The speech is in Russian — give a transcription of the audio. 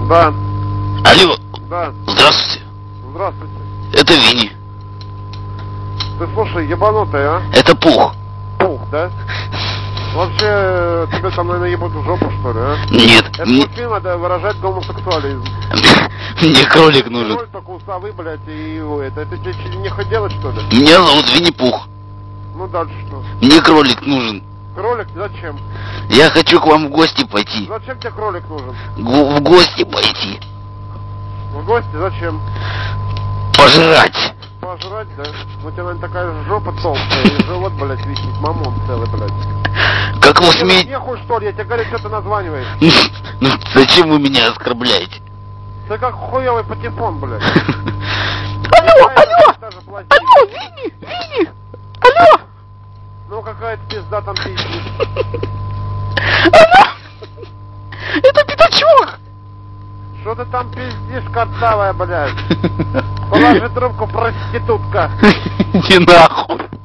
Да. Алло. Да. Здравствуйте. Здравствуйте. Это Винни. Ты слушай, ебанутый, а? Это Пух. Пух, да? Вообще, тебе там, наверное, ебут в жопу, что ли, а? Нет. Это мультфильм, это выражает гомосексуализм. Мне кролик нужен. Кролик только усовый, блядь, и это тебе нехуй делать, что ли? Меня зовут Винни-Пух. Ну дальше что? Мне кролик нужен. Кролик? Зачем? Я хочу к вам в гости пойти. Зачем тебе кролик нужен? В гости пойти. В гости зачем? Пожрать. Пожрать, да? У тебя, наверное, такая жопа толстая, и живот, блядь, висит, мамон целый, блядь. Как вы смеете? Нехуй, что ли? Я тебе говорю, что ты названиваешь? Ну, зачем вы меня оскорбляете? Ты как хуёвый патефон, блядь. Алло, алло, Винни, алло. Ну какая-то пизда там пиздит. Алло, это пятачок. Что ты там пиздишь, картавая, блядь? Положи трубку, проститутка. Иди нахуй.